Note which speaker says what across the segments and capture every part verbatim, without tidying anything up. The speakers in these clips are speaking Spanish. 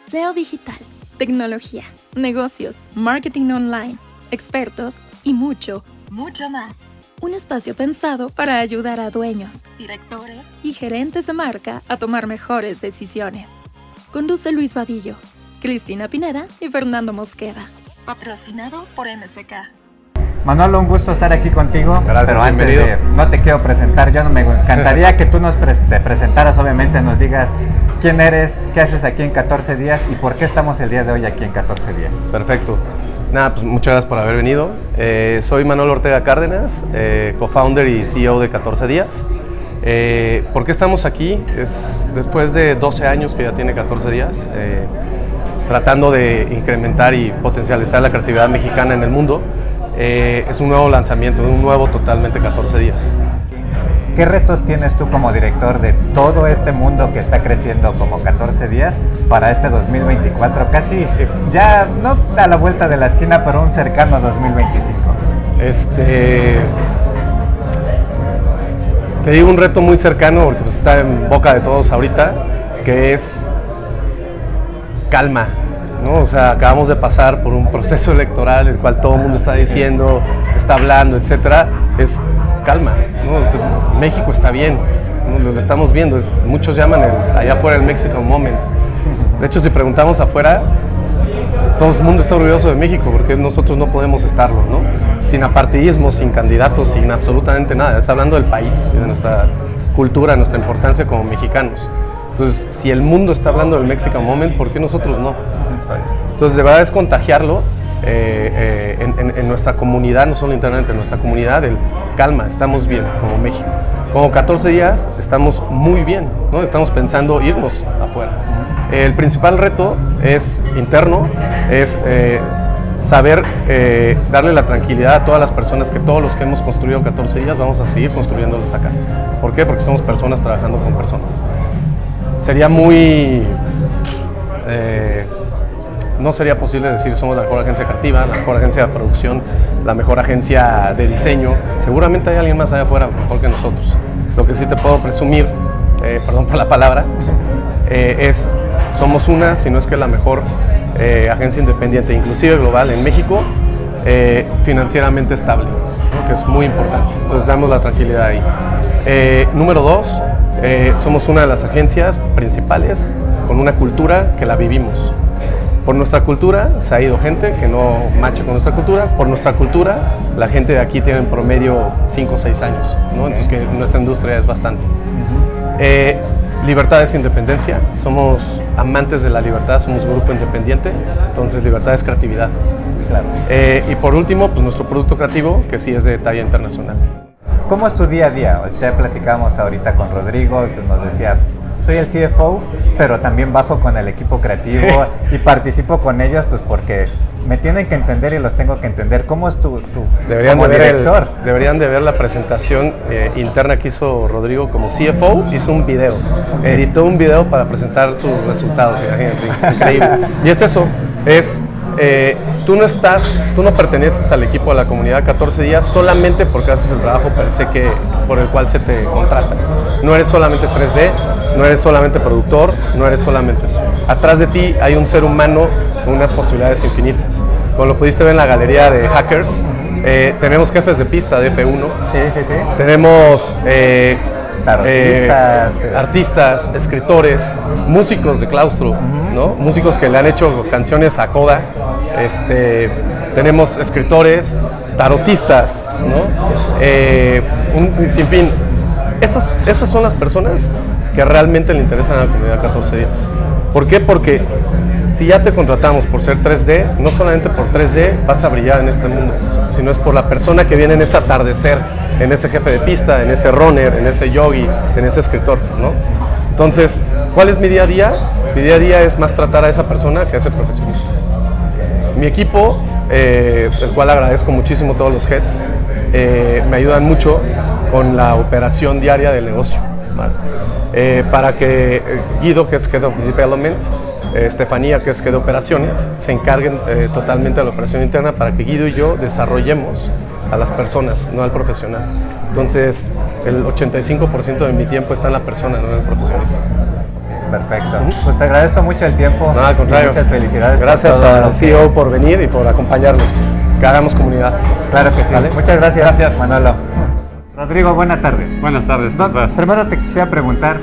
Speaker 1: S E O digital, tecnología, negocios, marketing online, expertos y mucho, mucho más. Un espacio pensado para ayudar a dueños, directores y gerentes de marca a tomar mejores decisiones. Conduce Luis Vadillo, Cristina Pineda y Fernando Mosqueda. Patrocinado por M S K.
Speaker 2: Manolo, un gusto estar aquí contigo.
Speaker 3: Gracias,
Speaker 2: pero antes
Speaker 3: bienvenido.
Speaker 2: de, no te quiero presentar, yo no me encantaría que tú nos pre te presentaras, obviamente, nos digas quién eres, qué haces aquí en catorce días y por qué estamos el día de hoy aquí en catorce días.
Speaker 3: Perfecto. Nada, pues muchas gracias por haber venido. Eh, soy Manolo Ortega Cárdenas, eh, co-founder y C E O de catorce días. Eh, ¿Por qué estamos aquí? Es después de doce años que ya tiene catorce días, eh, tratando de incrementar y potencializar la creatividad mexicana en el mundo. Eh, es un nuevo lanzamiento, un nuevo totalmente catorce días.
Speaker 2: ¿Qué retos tienes tú como director de todo este mundo que está creciendo como catorce días para este dos mil veinticuatro? Casi
Speaker 3: Sí.
Speaker 2: ya no a la vuelta de la esquina, pero un cercano dos mil veinticinco.
Speaker 3: Este, te digo un reto muy cercano porque pues, está en boca de todos ahorita, que es calma. ¿No? O sea, acabamos de pasar por un proceso electoral, el cual todo el mundo está diciendo, está hablando, etcétera. Es calma, ¿no? México está bien, ¿no? Lo, lo estamos viendo. Es, muchos llaman el, allá afuera el Mexican Moment. De hecho, si preguntamos afuera, todo el mundo está orgulloso de México, porque nosotros no podemos estarlo, ¿no? Sin apartidismo, sin candidatos, sin absolutamente nada. Es hablando del país, de nuestra cultura, de nuestra importancia como mexicanos. Entonces, si el mundo está hablando del Mexican Moment, ¿por qué nosotros no? ¿Sabes? Entonces, de verdad es contagiarlo eh, eh, en, en, en nuestra comunidad, no solo internamente, en nuestra comunidad, el calma, estamos bien como México. Como catorce días, estamos muy bien, ¿no? Estamos pensando irnos afuera. El principal reto es interno, es eh, saber eh, darle la tranquilidad a todas las personas que todos los que hemos construido catorce días vamos a seguir construyéndolos acá. ¿Por qué? Porque somos personas trabajando con personas. Sería muy... Eh, no sería posible decir somos la mejor agencia creativa, la mejor agencia de producción, la mejor agencia de diseño. Seguramente hay alguien más allá afuera mejor que nosotros. Lo que sí te puedo presumir, eh, perdón por la palabra, eh, es somos una, si no es que la mejor eh, agencia independiente, inclusive global en México, eh, financieramente estable, ¿no? Que es muy importante. Entonces damos la tranquilidad ahí. Eh, número dos, Eh, somos una de las agencias principales con una cultura que la vivimos. Por nuestra cultura se ha ido gente que no macha con nuestra cultura. Por nuestra cultura, la gente de aquí tiene en promedio cinco o seis años, ¿no? Entonces, que nuestra industria es bastante. Uh-huh. eh, libertad es independencia. Somos amantes de la libertad, somos un grupo independiente. Entonces, libertad es creatividad.
Speaker 2: Claro.
Speaker 3: Eh, y por último, pues nuestro producto creativo, que sí es de talla internacional.
Speaker 2: ¿Cómo es tu día a día? Ya platicamos ahorita con Rodrigo, que nos decía, soy el C F O, pero también bajo con el equipo creativo sí. y participo con ellos, pues porque me tienen que entender y los tengo que entender. ¿Cómo es tu, tu
Speaker 3: deberían
Speaker 2: como
Speaker 3: de ver
Speaker 2: director?
Speaker 3: El, deberían de ver la presentación eh, interna que hizo Rodrigo como C F O. Hizo un video, okay. editó un video para presentar sus resultados, imagínense, increíble. Y es eso, es... Eh, tú no estás, tú no perteneces al equipo de la comunidad catorce días solamente porque haces el trabajo per se que, por el cual se te contrata. No eres solamente tres D, no eres solamente productor, no eres solamente eso. Atrás de ti hay un ser humano con unas posibilidades infinitas. Como lo pudiste ver en la galería de hackers, eh, tenemos jefes de pista de F uno.
Speaker 2: Sí, sí, sí.
Speaker 3: Tenemos eh,
Speaker 2: artistas,
Speaker 3: eh, artistas, escritores, músicos de claustro, uh-huh. ¿no? Músicos que le han hecho canciones a Coda. Este, tenemos escritores, tarotistas, ¿no? Eh, un sinfín. Esas, esas son las personas que realmente le interesan a la comunidad catorce días. ¿Por qué? Porque si ya te contratamos por ser tres D, no solamente por tres D vas a brillar en este mundo, sino es por la persona que viene en ese atardecer, en ese jefe de pista, en ese runner, en ese yogi, en ese escritor, ¿no? Entonces, ¿cuál es mi día a día? Mi día a día es más tratar a esa persona que a ese profesionista. Mi equipo, eh, el cual agradezco muchísimo todos los heads, eh, me ayudan mucho con la operación diaria del negocio, ¿vale? eh, para que eh, Guido, que es Head of Development, eh, Estefanía, que es Head de Operaciones, se encarguen eh, totalmente de la operación interna para que Guido y yo desarrollemos a las personas, no al profesional. Entonces, el ochenta y cinco por ciento de mi tiempo está en la persona, no en el profesionista.
Speaker 2: Perfecto. Uh-huh. Pues te agradezco mucho el tiempo.
Speaker 3: No, al contrario.
Speaker 2: Muchas felicidades.
Speaker 3: Gracias al C E O por venir y por acompañarnos. Que hagamos comunidad.
Speaker 2: Claro que sí. ¿Vale? Muchas gracias,
Speaker 3: gracias,
Speaker 2: Manolo. Rodrigo, buenas tardes.
Speaker 4: Buenas tardes.
Speaker 2: No, primero te quisiera preguntar,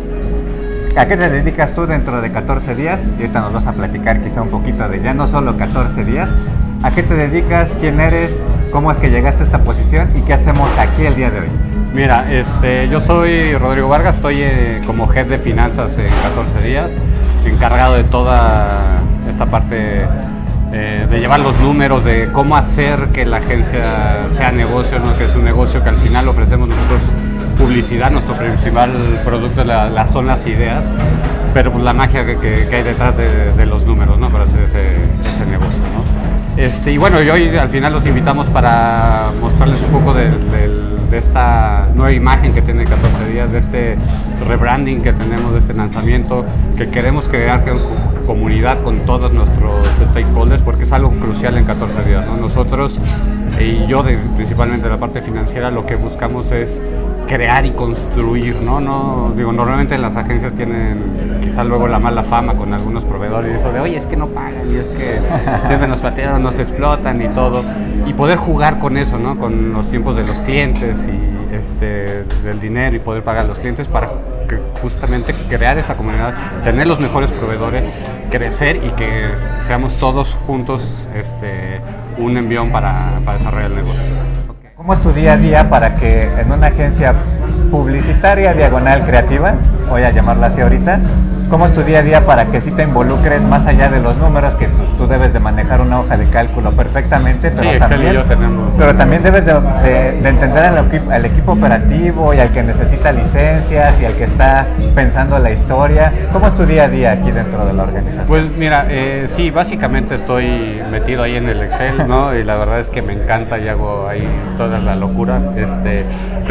Speaker 2: ¿a qué te dedicas tú dentro de catorce días? Y ahorita nos vas a platicar quizá un poquito de ya no solo catorce días. ¿A qué te dedicas? ¿Quién eres? ¿Cómo es que llegaste a esta posición? ¿Y qué hacemos aquí el día de hoy?
Speaker 4: Mira, este, yo soy Rodrigo Vargas, estoy eh, como Head de Finanzas en catorce días, encargado de toda esta parte eh, de llevar los números, de cómo hacer que la agencia sea negocio, ¿no? Que es un negocio que al final ofrecemos nosotros publicidad, nuestro principal producto la, la son las ideas, pero pues la magia que, que, que hay detrás de, de los números, ¿no? Para hacer ese, ese negocio, ¿no? Este, y bueno, y hoy al final los invitamos para mostrarles un poco de, de, de esta nueva imagen que tiene catorce días, de este rebranding que tenemos, de este lanzamiento, que queremos crear comunidad con todos nuestros stakeholders, porque es algo crucial en catorce días, ¿no? Nosotros, y yo de, principalmente la parte financiera, lo que buscamos es crear y construir, ¿no? No, digo, normalmente las agencias tienen quizá luego la mala fama con algunos proveedores, y eso de, oye, es que no pagan, y es que siempre nos patean, nos explotan y todo, y poder jugar con eso, ¿no? Con los tiempos de los clientes y este, del dinero y poder pagar a los clientes para que justamente crear esa comunidad, tener los mejores proveedores, crecer y que seamos todos juntos este, un envión para, para desarrollar el negocio.
Speaker 2: ¿Cómo es tu día a día para que en una agencia publicitaria diagonal creativa, voy a llamarla así ahorita, cómo es tu día a día para que sí te involucres más allá de los números, que pues, tú debes de manejar una hoja de cálculo perfectamente, pero,
Speaker 4: sí,
Speaker 2: también,
Speaker 4: y yo tenemos.
Speaker 2: pero también debes de, de, de entender al equipo, al equipo operativo y al que necesita licencias y al que está pensando la historia? ¿Cómo es tu día a día aquí dentro de la organización?
Speaker 4: Pues mira, eh, sí, básicamente estoy metido ahí en el Excel, ¿no? Y la verdad es que me encanta y hago ahí toda la locura, este,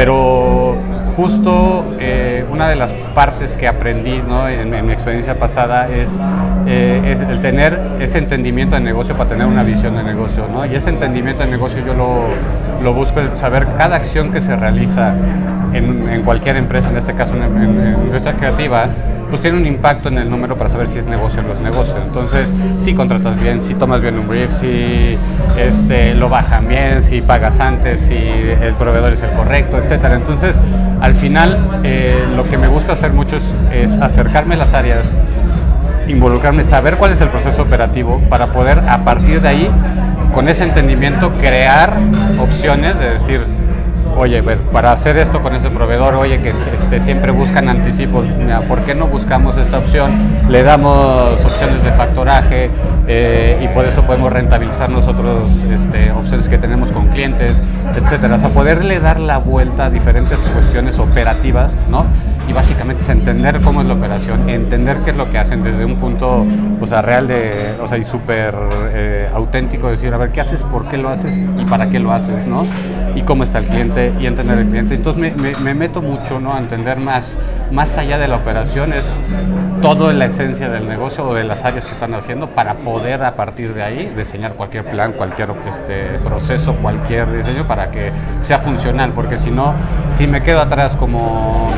Speaker 4: pero justo eh, una de las partes que aprendí, ¿no? en, en mi experiencia pasada es, eh, es el tener ese entendimiento de negocio para tener una visión de negocio, ¿no? Y ese entendimiento de negocio yo lo, lo busco, el saber cada acción que se realiza en, en cualquier empresa, en este caso en, en, en industria creativa, pues tiene un impacto en el número para saber si es negocio o no es negocio. Entonces, si contratas bien, si tomas bien un brief, si este, lo bajan bien, si pagas antes, si el proveedor es el correcto, etcétera. Entonces, al final, eh, lo que me gusta hacer mucho es, es acercarme a las áreas, involucrarme, saber cuál es el proceso operativo para poder, a partir de ahí, con ese entendimiento, crear opciones de decir, oye, para hacer esto con este proveedor, oye, que este, siempre buscan anticipos, ¿por qué no buscamos esta opción? Le damos opciones de factoraje eh, y por eso podemos rentabilizar nosotros este, opciones que tenemos con clientes, etcétera. O sea, poderle dar la vuelta a diferentes cuestiones operativas, ¿no? Y básicamente es entender cómo es la operación, entender qué es lo que hacen desde un punto, o sea, real de, o sea, y súper eh, auténtico, decir, a ver, ¿qué haces? ¿Por qué lo haces? ¿Y para qué lo haces? ¿No? Y cómo está el cliente y entender el cliente. Entonces me, me, me meto mucho, ¿no? A entender más, más allá de la operación, es todo en la esencia del negocio o de las áreas que están haciendo para poder a partir de ahí diseñar cualquier plan, cualquier este, proceso, cualquier diseño para que sea funcional, porque si no, si me quedo atrás como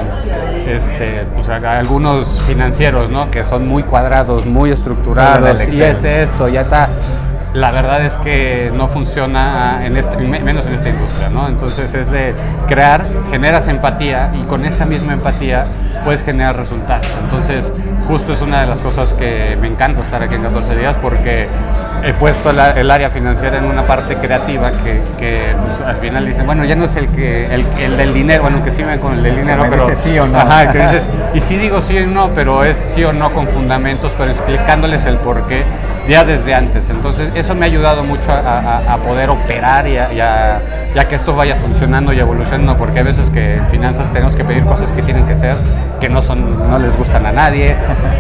Speaker 4: este, pues, algunos financieros, ¿no? Que son muy cuadrados, muy estructurados, y es esto, ya está. La verdad es que no funciona en este, menos en esta industria, ¿no? Entonces es de crear, generas empatía y con esa misma empatía puedes generar resultados. Entonces justo es una de las cosas que me encanta estar aquí en catorce días, porque he puesto la, el área financiera en una parte creativa que, que pues, al final dicen, bueno, ya no es el que el, el del dinero, bueno, que sí me ven con el del dinero,
Speaker 2: me
Speaker 4: pero
Speaker 2: dice sí o no.
Speaker 4: Ajá, que dices, y sí digo sí o no, pero es sí o no con fundamentos, pero explicándoles el porqué ya desde antes. Entonces eso me ha ayudado mucho a, a, a poder operar y a, y, a, y a que esto vaya funcionando y evolucionando, porque a veces que en finanzas tenemos que pedir cosas que tienen que ser, que no son, no les gustan a nadie,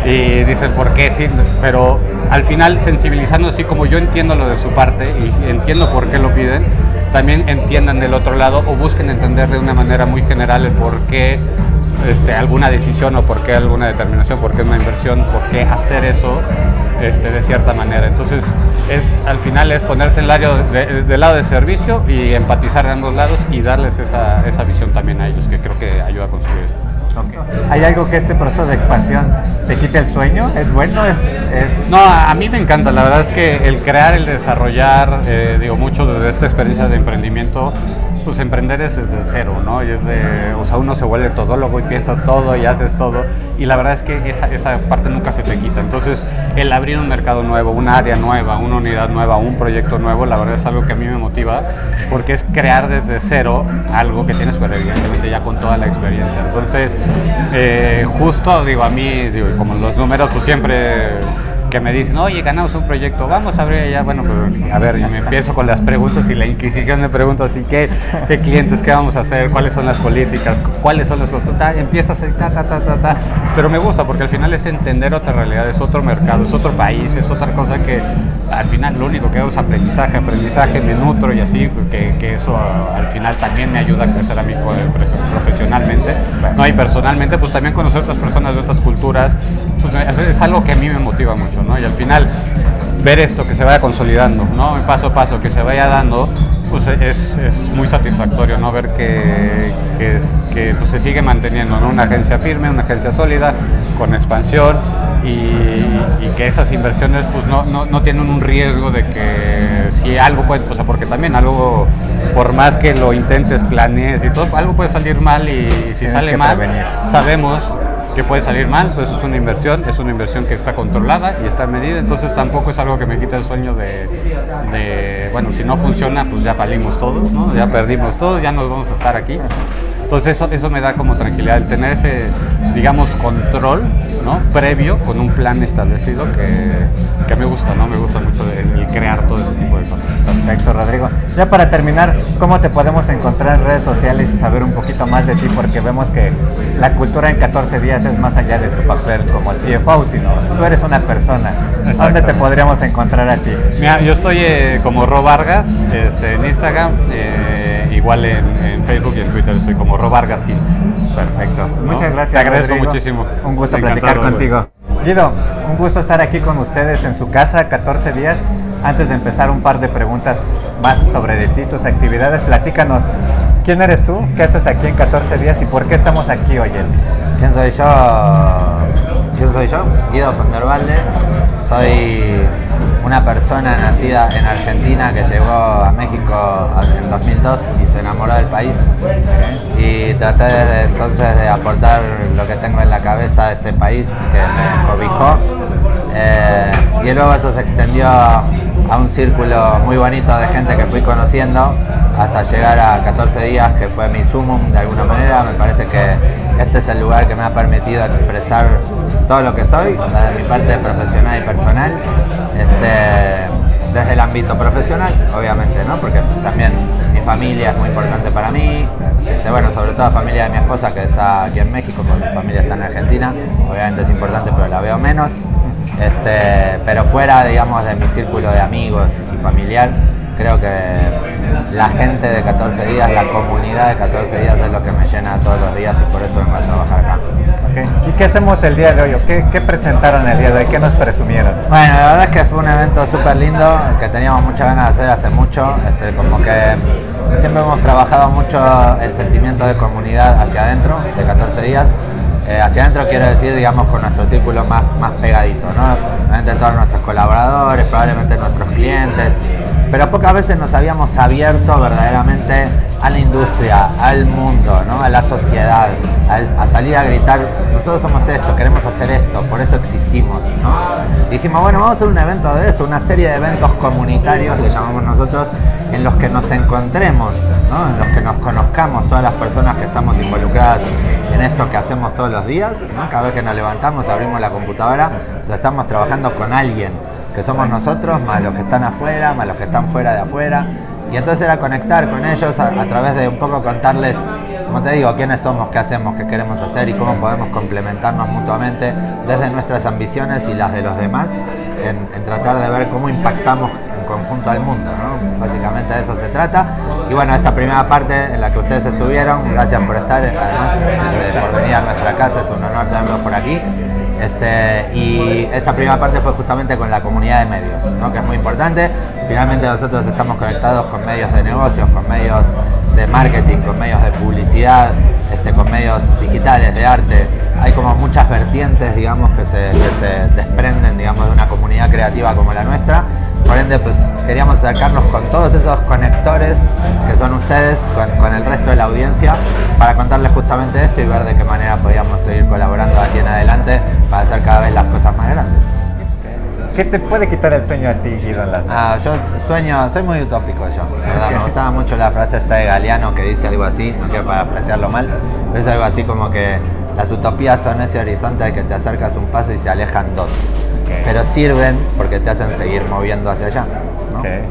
Speaker 4: y dicen por qué, sí, pero al final sensibilizando, así como yo entiendo lo de su parte y entiendo por qué lo piden, también entiendan del otro lado o busquen entender de una manera muy general el por qué este, alguna decisión o por qué alguna determinación, por qué una inversión, por qué hacer eso este, de cierta manera. Entonces, es, al final es ponerte el área de, del lado de servicio y empatizar de ambos lados y darles esa, esa visión también a ellos, que creo que ayuda a construir esto.
Speaker 2: Okay. ¿Hay algo que este proceso de expansión te quite el sueño? ¿Es bueno? ¿Es, es...
Speaker 4: No, a, a mí me encanta. La verdad es que el crear, el desarrollar, eh, digo, mucho de esta experiencia de emprendimiento, pues emprender es desde cero, ¿no? Y es de, o sea, uno se vuelve todólogo y piensas todo y haces todo. Y la verdad es que esa, esa parte nunca se te quita. Entonces, el abrir un mercado nuevo, un área nueva, una unidad nueva, un proyecto nuevo, la verdad es algo que a mí me motiva, porque es crear desde cero algo que tienes, pero evidentemente ya con toda la experiencia. Entonces, eh, justo, digo, a mí, digo, como los números, pues siempre que me dicen, oye, ganamos un proyecto, vamos a abrir allá, bueno, pues a ver, yo me empiezo con las preguntas y la inquisición de preguntas, ¿y qué, qué clientes, qué vamos a hacer, cuáles son las políticas, cuáles son las cosas, empiezas así, ta, ta, ta, ta, ta, pero me gusta porque al final es entender otra realidad, es otro mercado, es otro país, es otra cosa que al final lo único que hago es aprendizaje, aprendizaje, me nutro y así, que, que eso al final también me ayuda a crecer a mí profesionalmente, no, y personalmente, pues también conocer otras personas de otras culturas, pues es algo que a mí me motiva mucho, ¿no? Y al final ver esto que se vaya consolidando, ¿no? Paso a paso que se vaya dando, pues es, es muy satisfactorio, ¿no? Ver que, que, es, que pues, se sigue manteniendo, ¿no? Una agencia firme, una agencia sólida, con expansión y, y que esas inversiones pues no, no, no tienen un riesgo de que si algo puede, o sea, porque también algo, por más que lo intentes, planees y todo, algo puede salir mal y si Tienes sale mal, prevenir. Sabemos que puede salir mal, pues es una inversión, es una inversión que está controlada y está medida, entonces tampoco es algo que me quita el sueño de, de bueno, si no funciona, pues ya valimos todos, ¿no? Ya perdimos todo, ya nos vamos a estar aquí. Entonces eso, eso me da como tranquilidad, el tener ese, digamos, control, ¿no? Previo, con un plan establecido que, que me gusta, ¿no? Me gusta mucho el, el crear todo ese tipo de cosas.
Speaker 2: Perfecto, Rodrigo. Ya para terminar, ¿cómo te podemos encontrar en redes sociales y saber un poquito más de ti? Porque vemos que la cultura en catorce días es más allá de tu papel como C F O, sino tú eres una persona. ¿Dónde te podríamos encontrar a ti?
Speaker 4: Mira, yo estoy eh, como Ro Vargas, este, en Instagram, eh, igual en, en Facebook y en Twitter estoy como Ro Vargas quince.
Speaker 2: Perfecto.
Speaker 4: ¿No?
Speaker 2: Muchas gracias.
Speaker 4: Te agradezco
Speaker 2: Rodrigo.
Speaker 4: muchísimo.
Speaker 2: Un gusto
Speaker 4: Encantado,
Speaker 2: platicar contigo. Guido, un gusto estar aquí con ustedes en su casa, catorce días. Antes de empezar, un par de preguntas más sobre de ti, tus actividades. Platícanos, ¿quién eres tú? ¿Qué haces aquí en catorce días y por qué estamos aquí hoy?
Speaker 5: ¿Quién soy yo? ¿Quién soy yo? Guido van der Walde. Soy una persona nacida en Argentina que llegó a México en dos mil dos y se enamoró del país. Y traté desde entonces de aportar lo que tengo en la cabeza a este país que me cobijó. Eh, y luego eso se extendió a un círculo muy bonito de gente que fui conociendo hasta llegar a catorce días, que fue mi sumum de alguna manera. Me parece que este es el lugar que me ha permitido expresar todo lo que soy, desde mi parte profesional y personal, este, desde el ámbito profesional, obviamente, ¿no? Porque también mi familia es muy importante para mí, este, bueno, sobre todo la familia de mi esposa que está aquí en México, porque mi familia está en Argentina, obviamente es importante, pero la veo menos. Este, pero fuera, digamos, de mi círculo de amigos y familiar, creo que la gente de catorce días, la comunidad de catorce días es lo que me llena todos los días y por eso vengo a trabajar acá.
Speaker 2: Okay. ¿Y qué hacemos el día de hoy? ¿Qué, ¿Qué presentaron el día de hoy? ¿Qué nos presumieron?
Speaker 5: Bueno, la verdad es que fue un evento súper lindo, que teníamos muchas ganas de hacer hace mucho, este, como que siempre hemos trabajado mucho el sentimiento de comunidad hacia adentro de catorce días. Eh, hacia adentro quiero decir, digamos, con nuestro círculo más, más pegadito, ¿no? Obviamente todos nuestros colaboradores, probablemente nuestros clientes, pero pocas veces nos habíamos abierto verdaderamente a la industria, al mundo, ¿no? A la sociedad, a, a salir a gritar, nosotros somos esto, queremos hacer esto, por eso existimos, ¿no? Y dijimos, bueno, vamos a hacer un evento de eso, una serie de eventos comunitarios, le llamamos nosotros, en los que nos encontremos, ¿no? En los que nos conozcamos, todas las personas que estamos involucradas en esto que hacemos todos los días, ¿no? Cada vez que nos levantamos, abrimos la computadora, pues estamos trabajando con alguien, que somos nosotros, más los que están afuera, más los que están fuera de afuera. Y entonces era conectar con ellos a, a través de un poco contarles, como te digo, quiénes somos, qué hacemos, qué queremos hacer y cómo podemos complementarnos mutuamente desde nuestras ambiciones y las de los demás, en, en tratar de ver cómo impactamos en conjunto al mundo, ¿no? Básicamente de eso se trata. Y bueno, esta primera parte en la que ustedes estuvieron, gracias por estar, además de por venir a nuestra casa, es un honor tenerlos por aquí. Este, y esta primera parte fue justamente con la comunidad de medios, ¿no? Que es muy importante. Finalmente nosotros estamos conectados con medios de negocios, con medios de marketing, con medios de publicidad, este, con medios digitales, de arte. Hay como muchas vertientes, digamos, que se, que se desprenden, digamos, de una comunidad creativa como la nuestra. Por ende, pues queríamos acercarnos con todos esos conectores que son ustedes, con, con el resto de la audiencia, para contarles justamente esto y ver de qué manera podíamos seguir colaborando de aquí en adelante para hacer cada vez las cosas más grandes.
Speaker 2: ¿Qué te puede quitar el sueño a ti, Guido, en las noches?
Speaker 5: Ah, yo sueño, soy muy utópico yo, ¿verdad?
Speaker 2: Okay.
Speaker 5: Me gustaba mucho la frase esta de Galeano que dice algo así, no quiero parafrasearlo mal, pero es algo así como que las utopías son ese horizonte al que te acercas un paso y se alejan dos, okay, pero sirven porque te hacen seguir moviendo hacia allá, ¿no? Okay.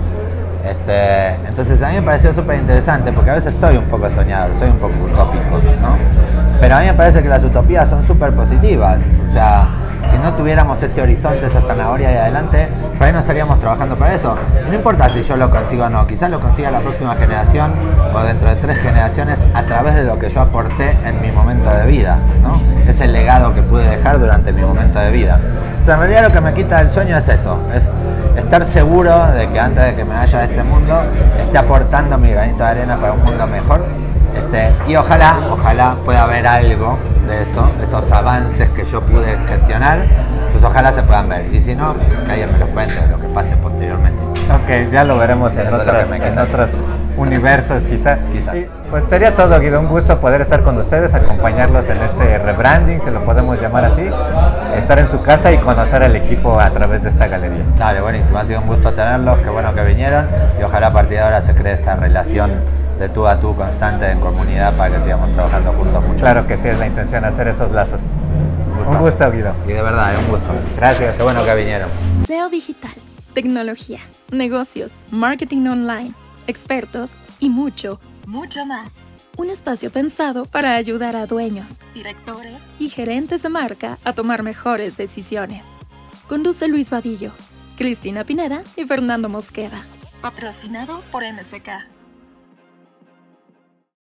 Speaker 5: Este, entonces a mí me pareció súper interesante porque a veces soy un poco soñador, soy un poco utópico, ¿no? Pero a mí me parece que las utopías son súper positivas, o sea, si no tuviéramos ese horizonte, esa zanahoria ahí adelante, por ahí no estaríamos trabajando para eso. No importa si yo lo consigo o no, quizás lo consiga la próxima generación o dentro de tres generaciones a través de lo que yo aporté en mi momento de vida, ¿no? Es el legado que pude dejar durante mi momento de vida. O sea, en realidad lo que me quita el sueño es eso, es estar seguro de que antes de que me vaya de este mundo, esté aportando mi granito de arena para un mundo mejor. Este, y ojalá, ojalá pueda haber algo de eso, esos avances que yo pude gestionar, pues ojalá se puedan ver. Y si no, que alguien me los cuente de lo que pase posteriormente.
Speaker 2: Ok, ya lo veremos en, otras, en otros universos quizá.
Speaker 5: Quizás.
Speaker 2: Y, pues sería todo, Guido, un gusto poder estar con ustedes, acompañarlos en este rebranding, se lo podemos llamar así, estar en su casa y conocer al equipo a través de esta galería.
Speaker 5: Dale, buenísimo, ha sido un gusto tenerlos, qué bueno que vinieron y ojalá a partir de ahora se cree esta relación de tú a tú constante en comunidad para que sigamos trabajando juntos mucho.
Speaker 2: Claro
Speaker 5: más.
Speaker 2: que sí, es la intención, hacer esos lazos.
Speaker 5: Un,
Speaker 2: un gusto, Guido.
Speaker 5: Y de verdad, es un gusto.
Speaker 2: Gracias.
Speaker 5: Qué bueno que vinieron.
Speaker 1: S E O digital, tecnología, negocios, marketing online, expertos y mucho, mucho más. Un espacio pensado para ayudar a dueños, directores y gerentes de marca a tomar mejores decisiones. Conduce Luis Vadillo, Cristina Pineda y Fernando Mosqueda. Patrocinado por M S K.